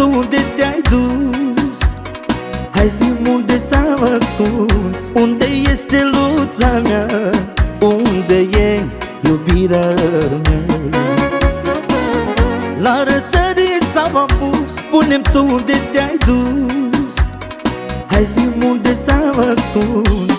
tu unde te-ai dus. Hai zi-mi unde s-a ascuns. Unde este luța mea? Unde e iubirea mea? La răsărit s-a apus. Spune-mi tu unde te-ai dus. Hai zi-mi unde s-a ascuns.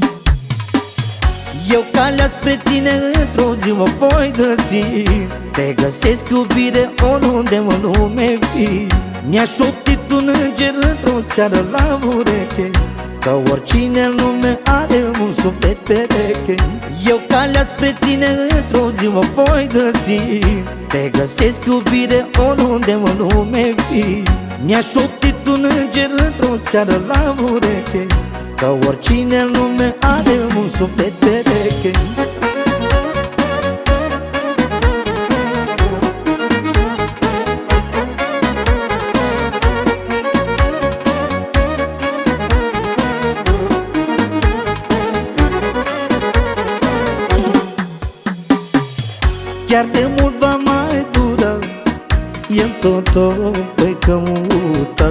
Eu calea spre tine într-o zi mă voi găsi. Te găsesc iubire oriunde în lume fi. Mi-a șoptit un înger într-o seară la ureche, că oricine în lume are un suflet pereche. Eu calea spre tine într-o zi mă voi găsi. Te găsesc iubire oriunde în lume fi. Mi-a șoptit un înger într-o seară la ureche, că oricine în lume are un suflet pereche. Chiar de mult va mai dura, e-n tot o voi căuta.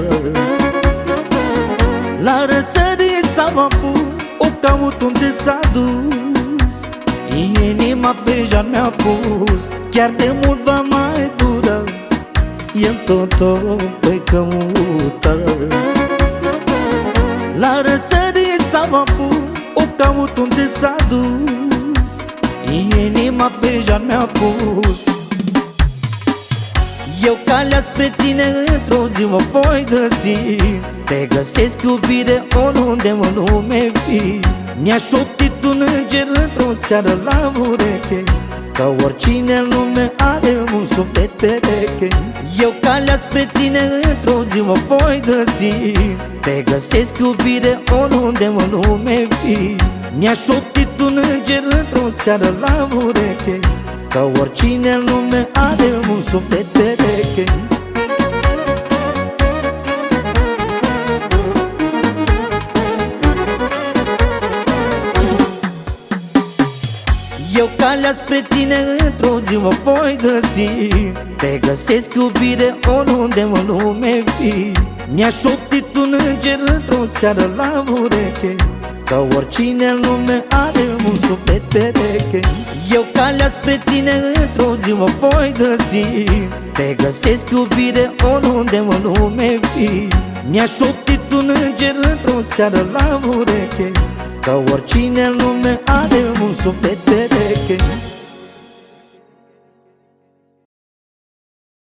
La răsărit s-a apus, o caut unde s-a dus. Inima pe jar mi-a pus. Chiar de mult va mai dura, e-n tot o voi căuta. La răsărit s-a apus, o caut unde s-a dus. Inima pe jar mi-a pus. Eu calea spre tine într-o zi mă voi găsi. Te găsesc iubire oriunde în lume fi. Mi-a șoptit un înger într-o seară la ureche, că oricine în lume are un suflet pereche. Eu calea spre tine într-o zi mă voi găsi. Te găsesc iubire oriunde în lume fi. Mi-a șoptit un înger într-o seară la ureche, că oricine în lume are un suflet pereche. Eu calea spre tine într-o zi mă voi găsi. Te găsesc iubire oriunde în lume fi. Mi-a șoptit un înger într-o seară la ureche, că oricine în lume are un suflet pereche. Eu calea spre tine într-o zi mă voi găsi. Te găsesc iubire oriunde în lume fi. Mi-a șoptit un înger într-o seară la ureche, că oricine în lume are un suflet pereche.